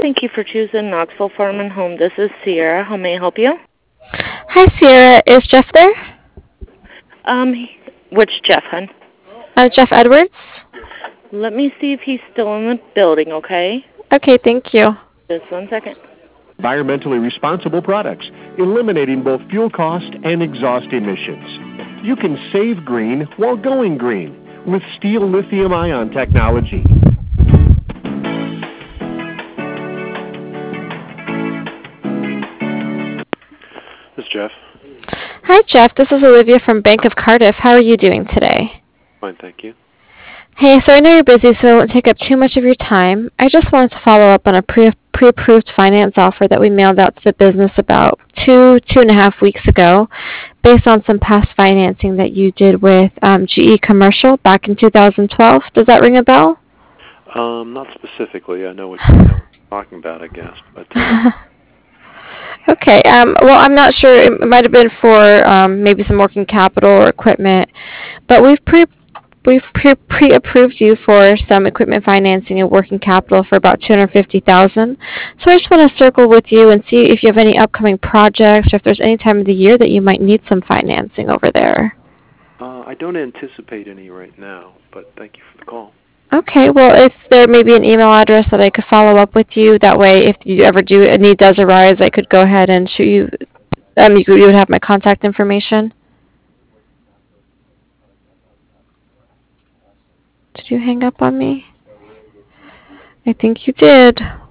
Thank you for choosing Knoxville Farm and Home. This is Sierra. How may I help you? Hi, Sierra. Is Jeff there? Um, which Jeff, hun? Jeff Edwards? Let me see if he's still in the building, okay? Okay, thank you. Just one second. Environmentally responsible products, eliminating both fuel cost and exhaust emissions. You can save green while going green with steel lithium-ion technology. This is Jeff. Hi, Jeff. This is Olivia from Bank of Cardiff. How are you doing today? Fine, thank you. Hey, so I know you're busy, so I won't take up too much of your time. I just wanted to follow up on a pre-approved finance offer that we mailed out to the business about two and a half weeks ago, based on some past financing that you did with GE Commercial back in 2012. Does that ring a bell? Not specifically. I know what you're talking about, I guess, but Okay. Well, I'm not sure. It might have been for maybe some working capital or equipment, but we've pre-approved you for some equipment financing and working capital for about 250,000. So I just want to circle with you and see if you have any upcoming projects or if there's any time of the year that you might need some financing over there. I don't anticipate any right now, but thank you for the call. Okay, well, if there may be an email address that I could follow up with you, that way, if you ever do a need does arise, I could go ahead and shoot you. You would have my contact information. Did you hang up on me? I think you did.